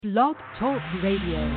Blog Talk Radio.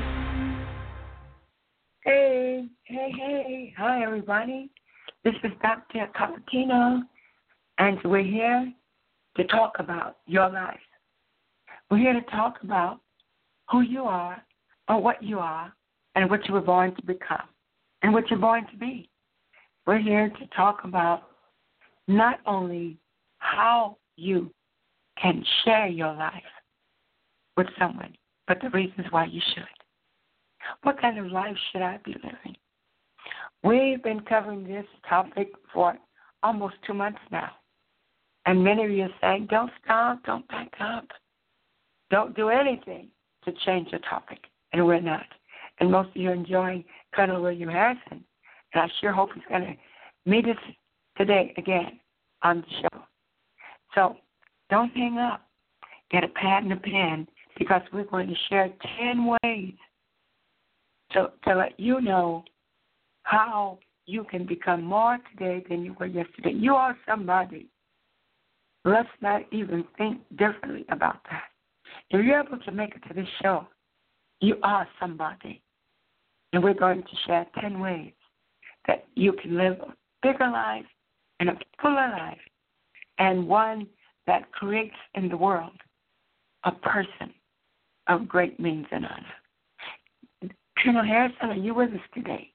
Hey. Hi, everybody. This is Dr. Cappuccino, and we're here to talk about your life. We're here to talk about who you are, or what you are, and what you were born to become, and what you're born to be. We're here to talk about not only how you can share your life with someone, but the reasons why you should. What kind of life should I be living? We've been covering this topic for almost 2 months now. And many of you are saying, don't stop, don't back up. Don't do anything to change the topic. And we're not. And most of you are enjoying Colonel William Harrison. And I sure hope he's going to meet us today again on the show. So don't hang up. Get a pad and a pen, because we're going to share 10 ways to let you know how you can become more today than you were yesterday. You are somebody. Let's not even think differently about that. If you're able to make it to this show, you are somebody. And we're going to share 10 ways that you can live a bigger life and a fuller life, and one that creates in the world a person of great means and honor. Colonel Harrison, are you with us today?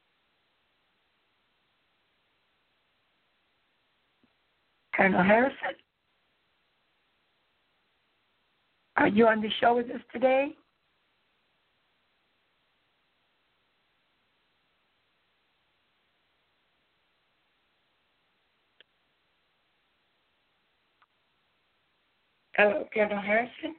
Colonel Harrison, are you on the show with us today? Hello, Colonel Harrison?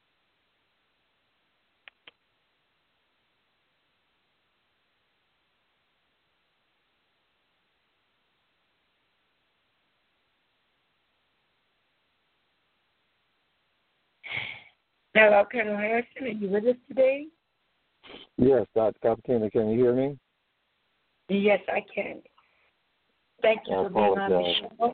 Hello, Colonel Harrison, are you with us today? Yes, Dr. Cappuccino, can you hear me? Yes, I can. Thank you for being on the show.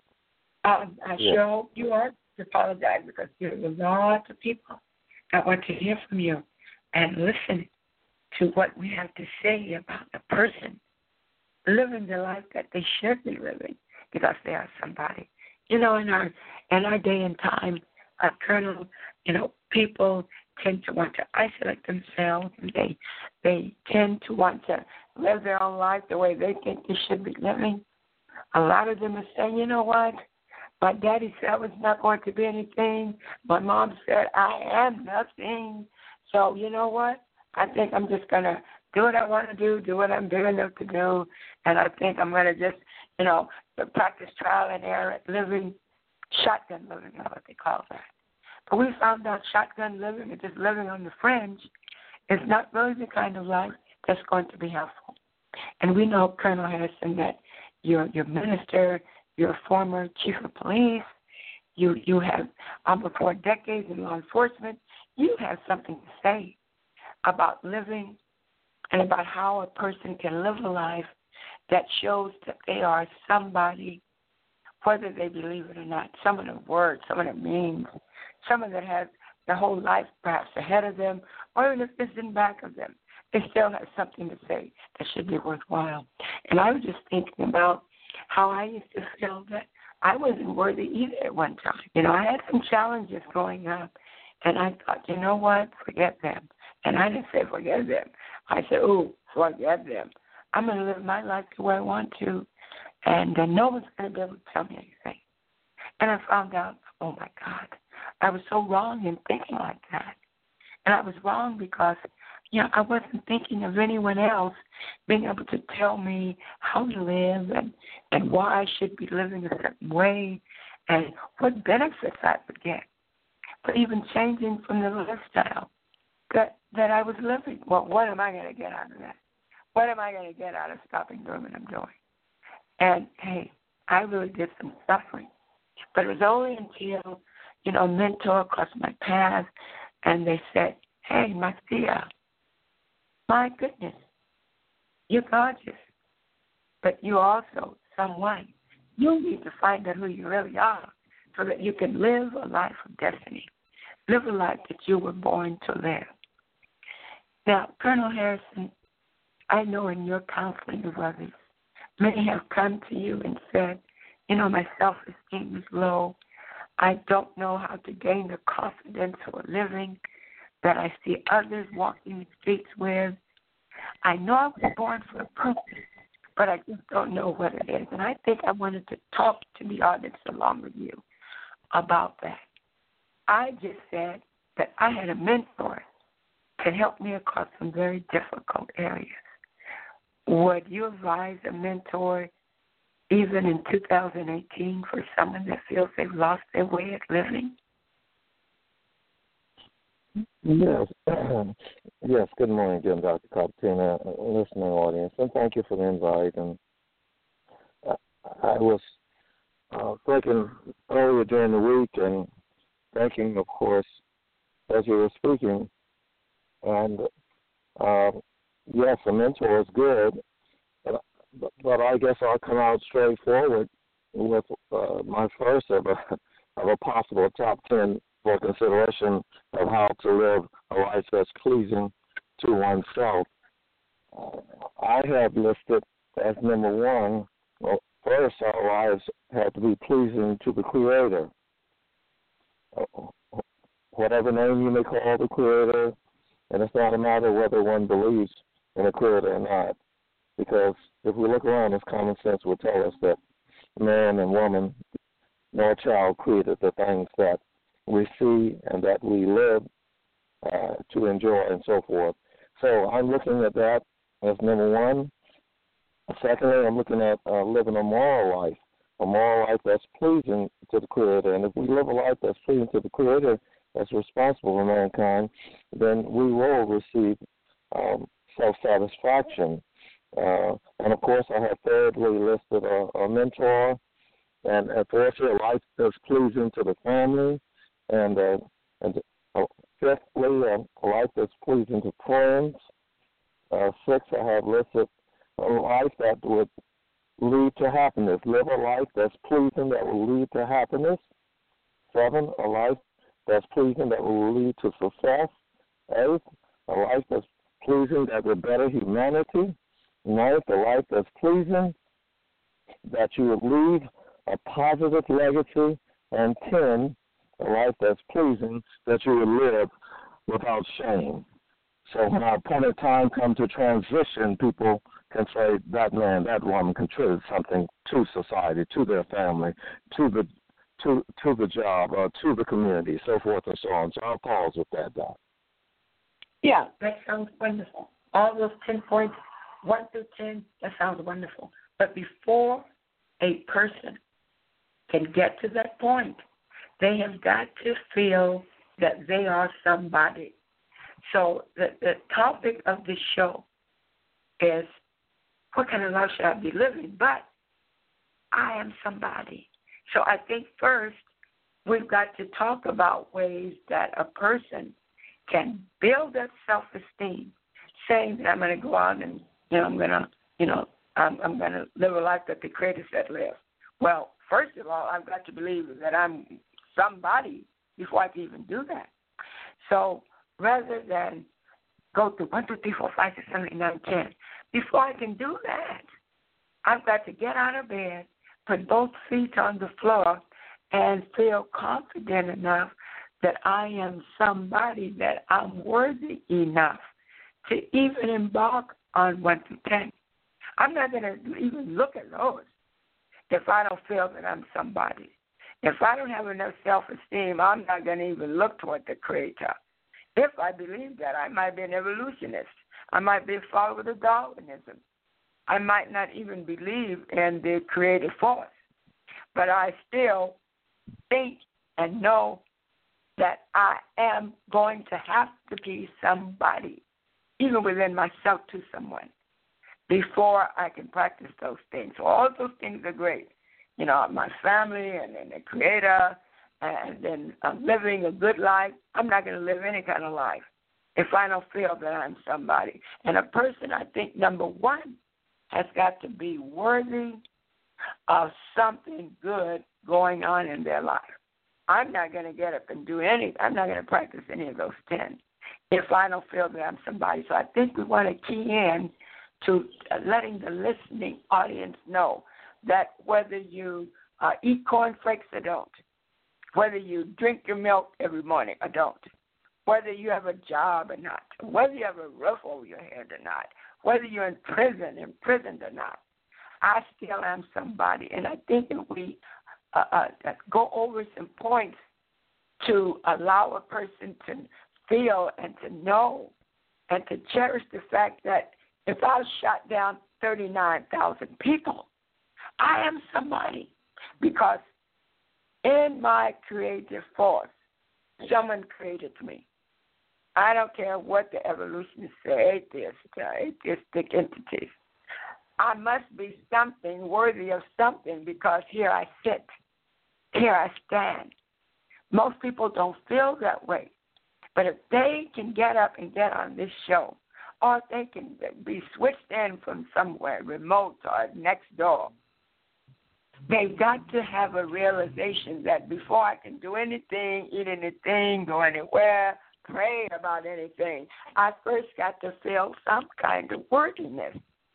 I sure hope you are to apologize, because there's a lot of people that want to hear from you and listen to what we have to say about the person living the life that they should be living, because they are somebody. You know, in our day and time, Colonel, people tend to want to isolate themselves, and they tend to want to live their own life the way they think they should be living. A lot of them are saying, you know what? My daddy said I was not going to be anything. My mom said I am nothing. So you know what? I think I'm just going to do what I want to do what I'm big enough to do, and I think I'm going to just, practice trial and error, shotgun living is what they call that. But we found out shotgun living and just living on the fringe is not really the kind of life that's going to be helpful. And we know, Colonel Harrison, that you're minister, you're a former chief of police, you have almost 4 decades in law enforcement. You have something to say about living and about how a person can live a life that shows that they are somebody, whether they believe it or not. Some of the words, some of the means, some of that has their whole life perhaps ahead of them, or even if it's in back of them, they still have something to say that should be worthwhile. And I was just thinking about how I used to feel that I wasn't worthy either at one time. I had some challenges growing up, and I thought, you know what, forget them. And I didn't say forget them. I said, forget them. I'm going to live my life the way I want to, and no one's going to be able to tell me anything. And I found out, oh, my God, I was so wrong in thinking like that. And I was wrong because, I wasn't thinking of anyone else being able to tell me how to live and why I should be living a certain way and what benefits I would get. But even changing from the lifestyle that I was living. Well, what am I going to get out of that? What am I going to get out of stopping doing what I'm doing? And, hey, I really did some suffering. But it was only until, a mentor crossed my path, and they said, hey, Marcia, my goodness, you're gorgeous, but you're also someone. You need to find out who you really are so that you can live a life of destiny, live a life that you were born to live. Now, Colonel Harrison, I know in your counseling of others, many have come to you and said, my self-esteem is low. I don't know how to gain the confidence for living that I see others walking the streets with. I know I was born for a purpose, but I just don't know what it is. And I think I wanted to talk to the audience along with you about that. I just said that I had a mentor to help me across some very difficult areas. Would you advise a mentor even in 2018 for someone that feels they've lost their way of living? Yes. Yes. Good morning again, Dr. Carpenter, listening audience, and thank you for the invite. And I was thinking earlier during the week and thinking, of course, as you were speaking, and yes, a mentor is good, but I guess I'll come out straightforward with my first of a possible top 10 for consideration of how to live a life that's pleasing to oneself. I have listed as number one, well, first, our lives have to be pleasing to the Creator. Whatever name you may call the Creator, and it's not a matter whether one believes in a Creator or not, because if we look around, this common sense will tell us that man and woman, nor child created the things that we see and that we live to enjoy and so forth. So I'm looking at that as number one. Secondly, I'm looking at living a moral life that's pleasing to the Creator. And if we live a life that's pleasing to the Creator, that's responsible for mankind, then we will receive self-satisfaction. And, of course, I have thirdly listed a mentor, and fourthly, a life that's pleasing to the family, and fifthly, a life that's pleasing to friends. Sixth, I have listed a life that would lead to happiness. Live a life that's pleasing that will lead to happiness. 7, a life that's pleasing that will lead to success. 8, a life that's pleasing that will better humanity. 9th, a life that's pleasing that you would leave a positive legacy. And 10, a life that's pleasing that you would live without shame. So when our appointed time comes to transition, people can say that man, that woman contributed something to society, to their family, to the job, to the community, so forth and so on. So I'll pause with that, Doc. Yeah, that sounds wonderful. All those 10 points, 1 through 10, that sounds wonderful. But before a person can get to that point, they have got to feel that they are somebody. So the topic of this show is, what kind of life should I be living? But I am somebody. So I think first we've got to talk about ways that a person can build that self-esteem, saying that I'm going to go out and I'm going to live a life that the Creator said live. Well, first of all, I've got to believe that I'm somebody before I can even do that. So rather than go through 1, 2, 3, 4, 5, 6, 7, 8, 9, 10, before I can do that, I've got to get out of bed, put both feet on the floor, and feel confident enough that I am somebody, that I'm worthy enough to even embark on 1 through 10. I'm not going to even look at those if I don't feel that I'm somebody. If I don't have enough self-esteem, I'm not going to even look toward the Creator. If I believe that, I might be an evolutionist. I might be a follower of Darwinism. I might not even believe in the creative force. But I still think and know that I am going to have to be somebody, even within myself, to someone, before I can practice those things. So all those things are great. My family and the Creator, and then living a good life. I'm not going to live any kind of life if I don't feel that I'm somebody. And a person, I think, number one, has got to be worthy of something good going on in their life. I'm not going to get up and do anything. I'm not going to practice any of those 10 if I don't feel that I'm somebody. So I think we want to key in to letting the listening audience know that whether you eat cornflakes or don't, whether you drink your milk every morning or don't, whether you have a job or not, whether you have a roof over your head or not, whether you're imprisoned or not, I still am somebody. And I think if we go over some points to allow a person to feel and to know and to cherish the fact that if I shot down 39,000 people, I am somebody, because in my creative force, someone created me. I don't care what the evolutionists say, atheistic entities. I must be something worthy of something, because here I sit, here I stand. Most people don't feel that way. But if they can get up and get on this show, or if they can be switched in from somewhere, remote or next door, they've got to have a realization that before I can do anything, eat anything, go anywhere, pray about anything, I first got to feel some kind of worthiness.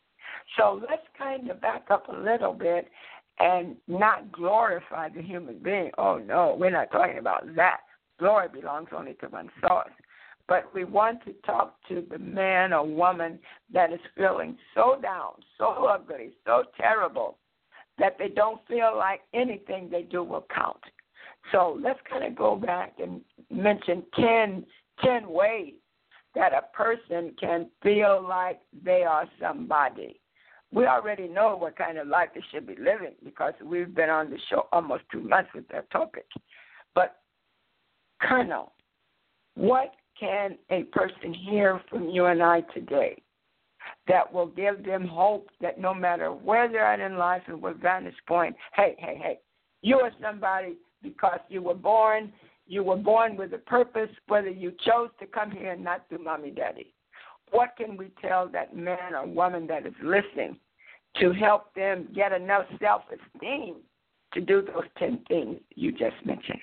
So let's kind of back up a little bit and not glorify the human being. Oh, no, we're not talking about that. Glory belongs only to one source. But we want to talk to the man or woman that is feeling so down, so ugly, so terrible, that they don't feel like anything they do will count. So let's kind of go back and mention 10 ways that a person can feel like they are somebody. We already know what kind of life they should be living, because we've been on the show almost 2 months with that topic. But, Colonel, what can a person hear from you and I today that will give them hope that no matter where they're at in life and what vantage point, hey, you are somebody because you were born with a purpose, whether you chose to come here and not through mommy, daddy. What can we tell that man or woman that is listening to help them get enough self-esteem to do those 10 things you just mentioned?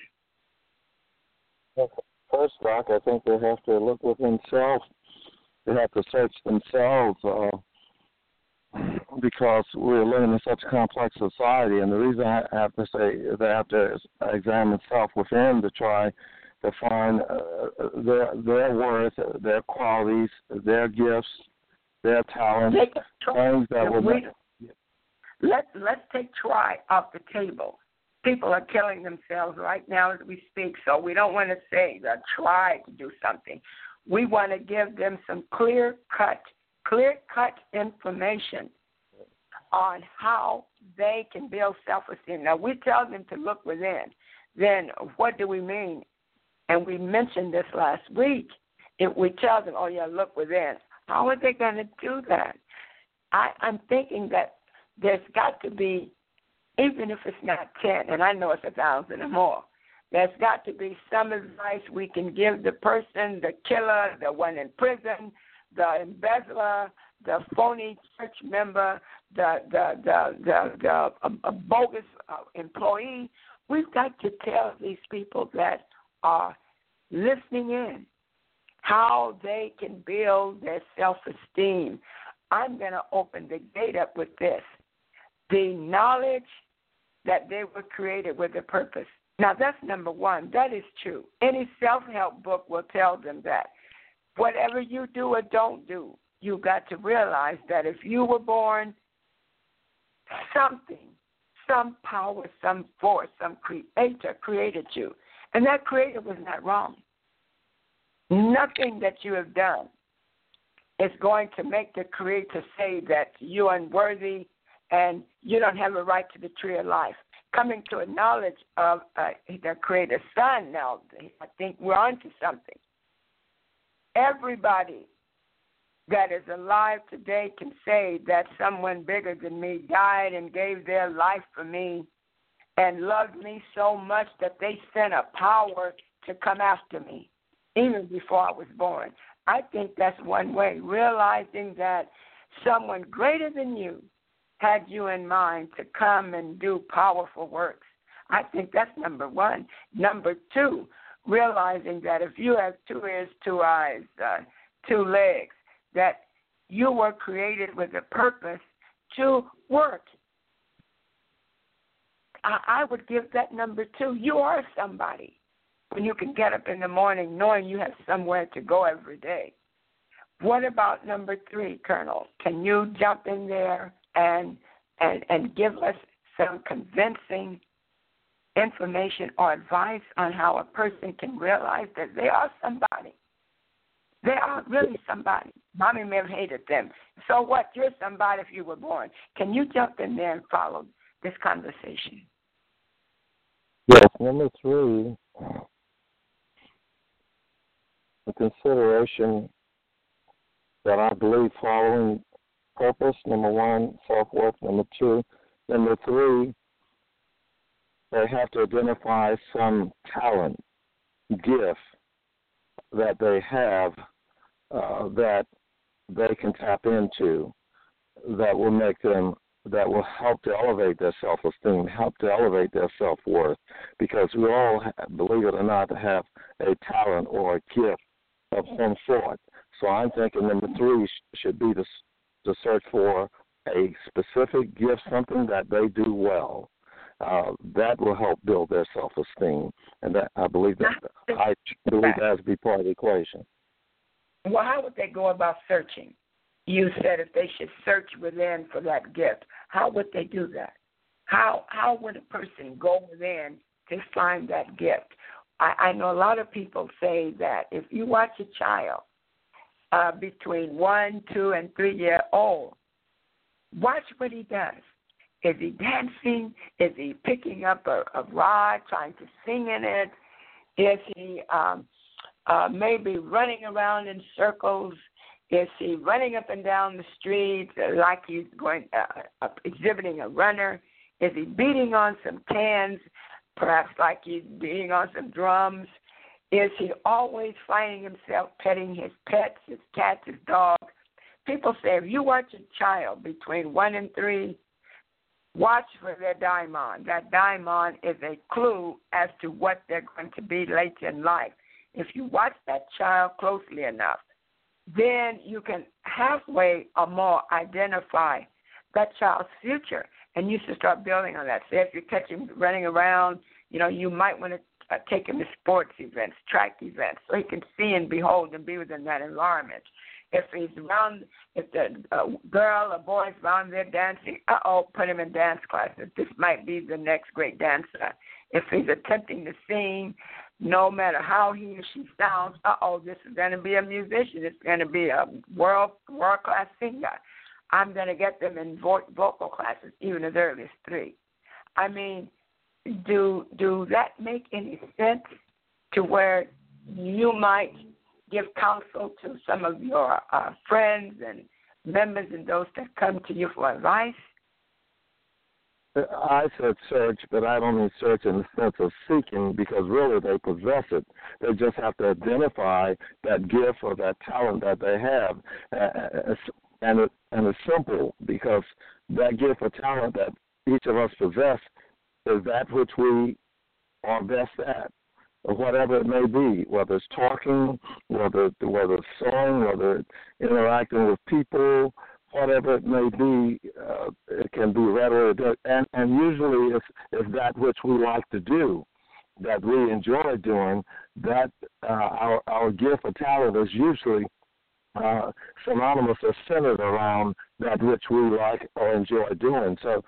First, Doc, I think they have to look within themselves. They have to search themselves because we're living in such a complex society. And the reason I have to say they have to examine self within to try to find their worth, their qualities, their gifts, their talents, things that will make. Let's take try off the table. People are killing themselves right now as we speak, so we don't want to say that try to do something. We want to give them some clear-cut information on how they can build self-esteem. Now, we tell them to look within. Then what do we mean? And we mentioned this last week. If we tell them, look within, how are they going to do that? I'm thinking that there's got to be, even if it's not 10, and I know it's 1,000 or more, there's got to be some advice we can give the person, the killer, the one in prison, the embezzler, the phony church member, the bogus employee. We've got to tell these people that are listening in how they can build their self-esteem. I'm going to open the gate up with this. The knowledge that they were created with a purpose. Now, that's number one. That is true. Any self-help book will tell them that. Whatever you do or don't do, you've got to realize that if you were born, something, some power, some force, some creator created you. And that creator was not wrong. Nothing that you have done is going to make the creator say that you're unworthy and you don't have a right to the tree of life. Coming to a knowledge of the Creator's Son now, I think we're on to something. Everybody that is alive today can say that someone bigger than me died and gave their life for me and loved me so much that they sent a power to come after me, even before I was born. I think that's one way, realizing that someone greater than you had you in mind to come and do powerful works. I think that's number one. Number two, realizing that if you have 2 ears, 2 eyes, 2 legs, that you were created with a purpose to work. I would give that number 2. You are somebody when you can get up in the morning knowing you have somewhere to go every day. What about number 3, Colonel? Can you jump in there and give us some convincing information or advice on how a person can realize that they are somebody? They are really somebody. Mommy may have hated them. So what? You're somebody if you were born. Can you jump in there and follow this conversation? Yes, number 3, the consideration that I believe following purpose, number 1, self-worth, number 2. Number 3, they have to identify some talent, gift that they have that they can tap into that will make them, that will help to elevate their self-esteem, help to elevate their self-worth, because we all, believe it or not, have a talent or a gift of some sort. So I'm thinking number 3 should be to search for a specific gift, something that they do well. That will help build their self-esteem, and that I believe that has to be part of the equation. Well, how would they go about searching? You said if they should search within for that gift. How would they do that? How would a person go within to find that gift? I know a lot of people say that if you watch a child between 1, 2, and 3 years old, watch what he does. Is he dancing? Is he picking up a rod, trying to sing in it? Is he maybe running around in circles? Is he running up and down the street like he's going exhibiting a runner? Is he beating on some cans, perhaps like he's beating on some drums? Is he always finding himself petting his pets, his cats, his dogs? People say if you watch a child between 1 and 3, watch for their diamond. That diamond is a clue as to what they're going to be later in life. If you watch that child closely enough, then you can halfway or more identify that child's future, and you should start building on that. So if you catch him running around, you might want to take him to sports events, track events, so he can see and behold and be within that environment. If he's around, if the girl or boy is around there dancing, put him in dance classes. This might be the next great dancer. If he's attempting to sing, no matter how he or she sounds, this is going to be a musician. It's going to be a world-class singer. I'm going to get them in vocal classes, even as early as 3. I mean, do that make any sense to where you might give counsel to some of your friends and members and those that come to you for advice? I said search, but I don't mean search in the sense of seeking, because really they possess it. They just have to identify that gift or that talent that they have. And it's simple, because that gift or talent that each of us possess is that which we are best at, or whatever it may be, whether it's talking, whether it's sewing, whether it's interacting with people, whatever it may be, it can be rhetoric, and usually it's that which we like to do, that we enjoy doing. That our gift or talent is usually synonymous or centered around that which we like or enjoy doing. So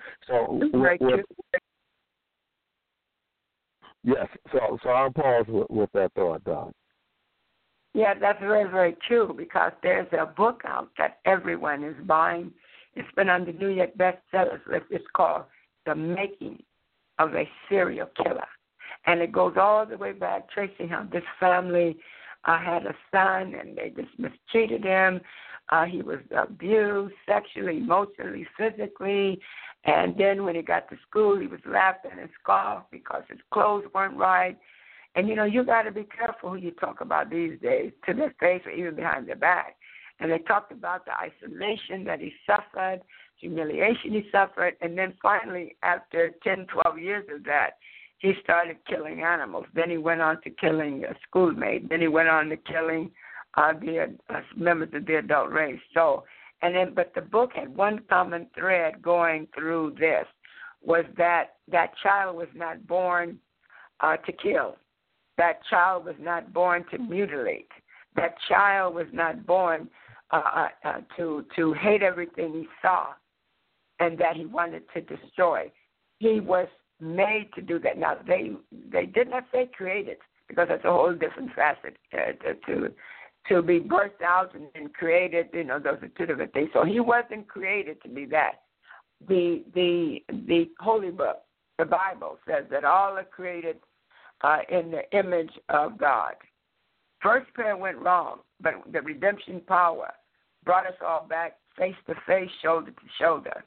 yes. So I'll pause with that thought, Doc. Yeah, that's very, very true, because there's a book out that everyone is buying. It's been on the New York bestsellers list. It's called The Making of a Serial Killer. And it goes all the way back, tracing how this family had a son and they just mistreated him. He was abused sexually, emotionally, physically. And then when he got to school, he was laughed at and scoffed because his clothes weren't right. And, you got to be careful who you talk about these days, to their face or even behind their back. And they talked about the isolation that he suffered, humiliation he suffered, and then finally, after 10, 12 years of that, he started killing animals. Then he went on to killing a schoolmate. Then he went on to killing the members of the adult race. So, but the book had one common thread going through this, was that child was not born to kill. That child was not born to mutilate. That child was not born to hate everything he saw and that he wanted to destroy. He was made to do that. Now, they did not say created, because that's a whole different facet. To be birthed out and created, those are two different things. So he wasn't created to be that. The Holy Book, the Bible, says that all are created in the image of God. First prayer went wrong, but the redemption power brought us all back face to face, shoulder to shoulder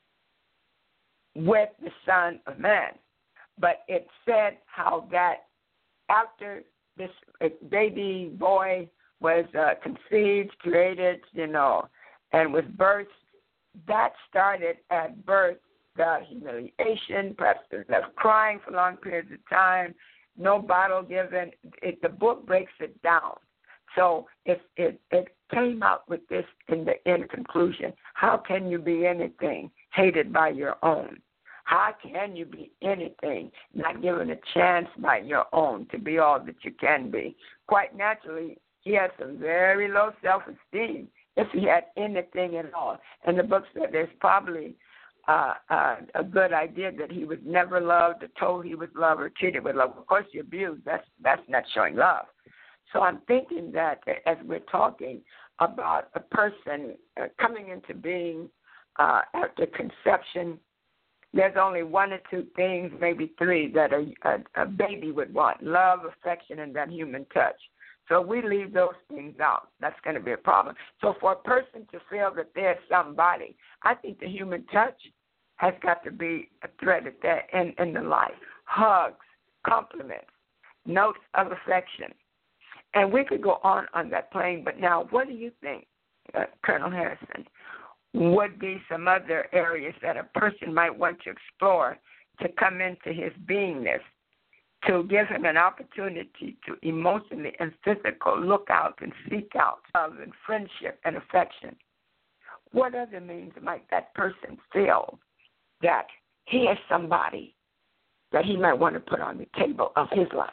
with the Son of Man. But it said how that after this baby boy was conceived, created, and was birthed, that started at birth the humiliation, perhaps the crying for long periods of time, no bottle given. The book breaks it down. So it came out with this in the end conclusion. How can you be anything hated by your own? How can you be anything not given a chance by your own to be all that you can be? Quite naturally, he had some very low self-esteem if he had anything at all. And the book said there's probably a good idea that he was never loved or told he was loved or treated with love. Of course, you're abused. That's not showing love. So I'm thinking that as we're talking about a person coming into being after conception, there's only one or two things, maybe three, that a baby would want: love, affection, and that human touch. So if we leave those things out, that's going to be a problem. So for a person to feel that there's somebody, I think the human touch has got to be a thread there in the life. Hugs, compliments, notes of affection. And we could go on that plane, but now what do you think, Colonel Harrison, would be some other areas that a person might want to explore to come into his beingness, to give him an opportunity to emotionally and physically look out and seek out love and friendship and affection? What other means might that person feel that he has somebody that he might want to put on the table of his life?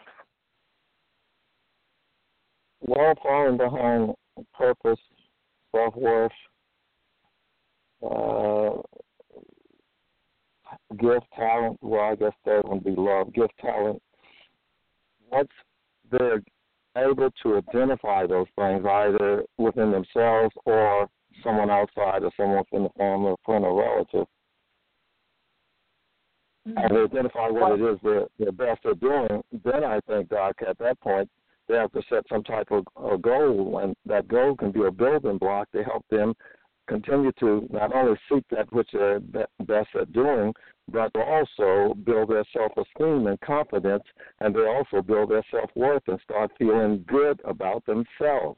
Well, falling behind purpose, self-worth, gift, talent. Well, I guess that would be love. Gift, talent. Once they're able to identify those things, either within themselves or someone outside or someone from the family or friend or relative, and they identify what it is they're best at doing, then I think, Doc, at that point, they have to set some type of a goal, and that goal can be a building block to help them continue to not only seek that which they're best at doing, but to also build their self-esteem and confidence, and they also build their self-worth and start feeling good about themselves.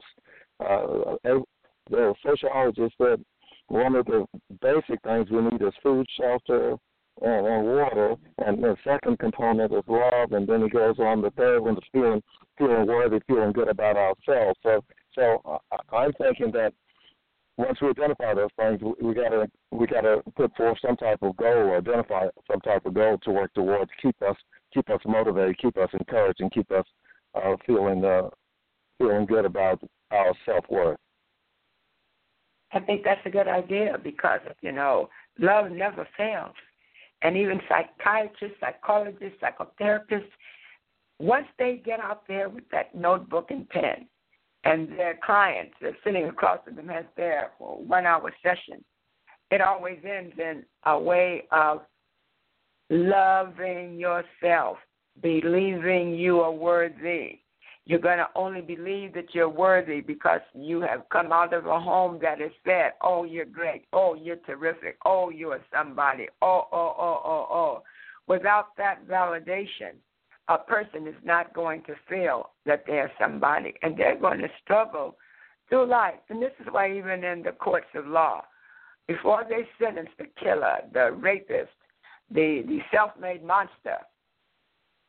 The sociologist said one of the basic things we need is food, shelter, and water, and the second component is love, and then he goes on the third one is feeling worthy, feeling good about ourselves. So I'm thinking that once we identify those things, we gotta put forth some type of goal, or identify some type of goal to work towards, keep us motivated, keep us encouraged, and keep us feeling good about our self-worth. I think that's a good idea because, love never fails. And even psychiatrists, psychologists, psychotherapists, once they get out there with that notebook and pen, and their clients are sitting across from them has their 1-hour session, it always ends in a way of loving yourself, believing you are worthy. You're going to only believe that you're worthy because you have come out of a home that has said, oh, you're great, oh, you're terrific, oh, you are somebody, oh. Without that validation, a person is not going to feel that they're somebody, and they're going to struggle through life. And this is why even in the courts of law, before they sentence the killer, the rapist, the self-made monster,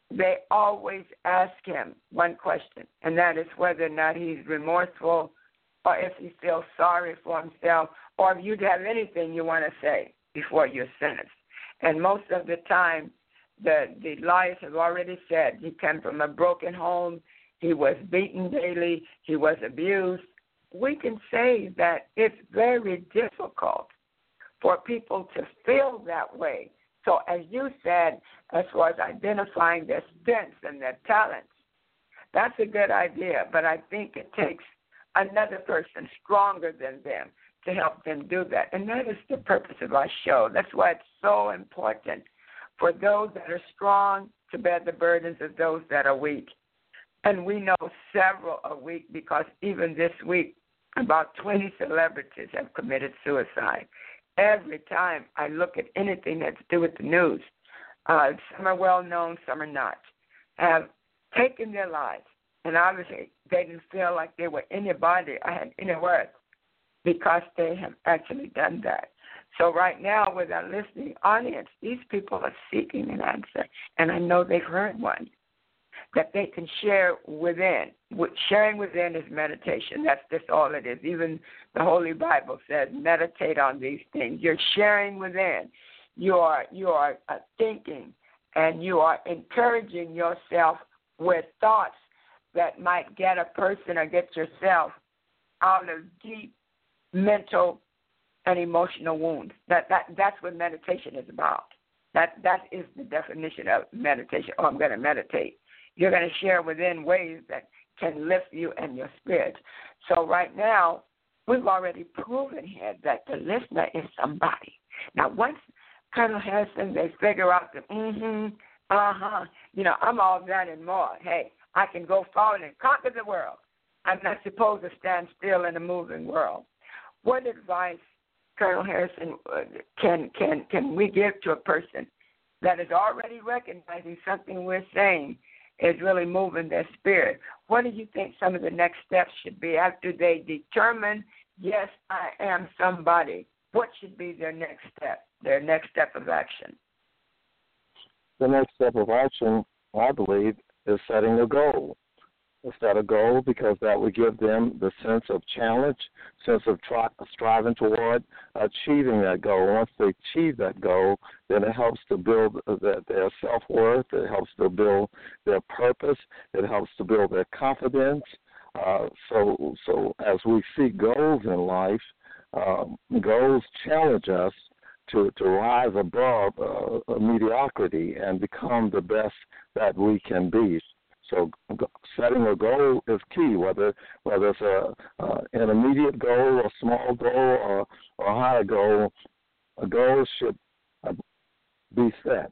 they always ask him one question, and that is whether or not he's remorseful or if he feels sorry for himself or if you have anything you want to say before you're sentenced. And most of the time, the lawyers have already said he came from a broken home, he was beaten daily, he was abused. We can say that it's very difficult for people to feel that way. So as you said, as far as identifying their strengths and their talents, that's a good idea, but I think it takes another person stronger than them to help them do that. And that is the purpose of our show. That's why it's so important for those that are strong to bear the burdens of those that are weak. And we know several are weak because even this week, about 20 celebrities have committed suicide. Every time I look at anything that's to do with the news, some are well known, some are not, have taken their lives. And obviously they didn't feel like they were anybody or had any worth because they have actually done that. So right now with our listening audience, these people are seeking an answer, and I know they've heard one that they can share within. Sharing within is meditation. That's just all it is. Even the Holy Bible says meditate on these things. You're sharing within. You are thinking, and you are encouraging yourself with thoughts that might get a person or get yourself out of deep mental and emotional wounds. That's what meditation is about. That is the definition of meditation. Oh, I'm going to meditate. You're going to share within ways that can lift you and your spirit. So right now, we've already proven here that the listener is somebody. Now, once Colonel Harrison, they figure out that, I'm all that and more. Hey, I can go forward and conquer the world. I'm not supposed to stand still in a moving world. What advice, Colonel Harrison, can we give to a person that is already recognizing something we're saying is really moving their spirit? What do you think some of the next steps should be after they determine, yes, I am somebody? What should be their next step of action? The next step of action, I believe, is setting a goal. Set a goal because that would give them the sense of challenge, sense of striving toward achieving that goal. Once they achieve that goal, then it helps to build their self-worth. It helps to build their purpose. It helps to build their confidence. So as we see goals in life, goals challenge us to rise above mediocrity and become the best that we can be. So setting a goal is key, whether it's an immediate goal, a small goal, or a higher goal. A goal should be set.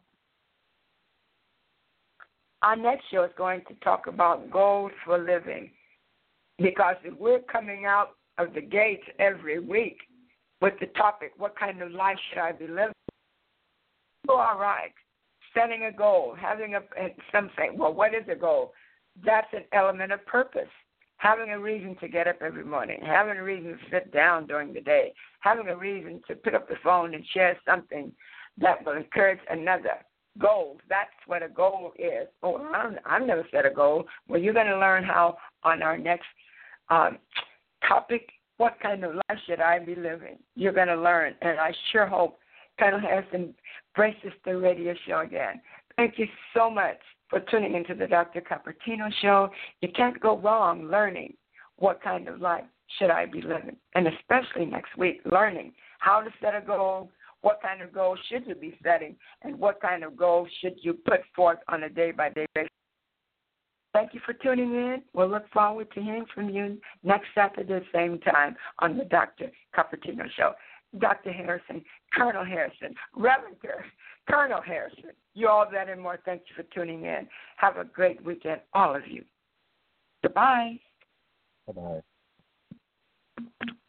Our next show is going to talk about goals for living, because if we're coming out of the gates every week with the topic, what kind of life should I be living? You're all right. Setting a goal, some say, well, what is a goal? That's an element of purpose. Having a reason to get up every morning, having a reason to sit down during the day, having a reason to pick up the phone and share something that will encourage another. Goals, that's what a goal is. Oh, I've never set a goal. Well, you're going to learn how on our next topic, what kind of life should I be living? You're going to learn, and I sure hope Colonel Harrison braces the radio show again. Thank you so much for tuning into the Dr. Cupertino Show. You can't go wrong learning what kind of life should I be living, and especially next week, learning how to set a goal, what kind of goal should you be setting, and what kind of goals should you put forth on a day-by-day basis. Thank you for tuning in. We'll look forward to hearing from you next Saturday, same time, on the Dr. Cupertino Show. Dr. Harrison, Colonel Harrison, Reverend Colonel Harrison, you all that and more, thank you for tuning in. Have a great weekend, all of you. Goodbye. Bye-bye.